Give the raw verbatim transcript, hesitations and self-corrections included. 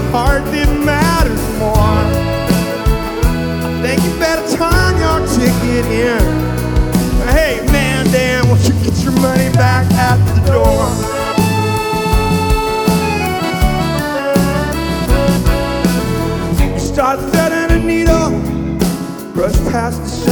hardly matters more. I think you better turn your ticket in. Hey man, damn, won't you get your money back at the door? You start threading a needle, brush past the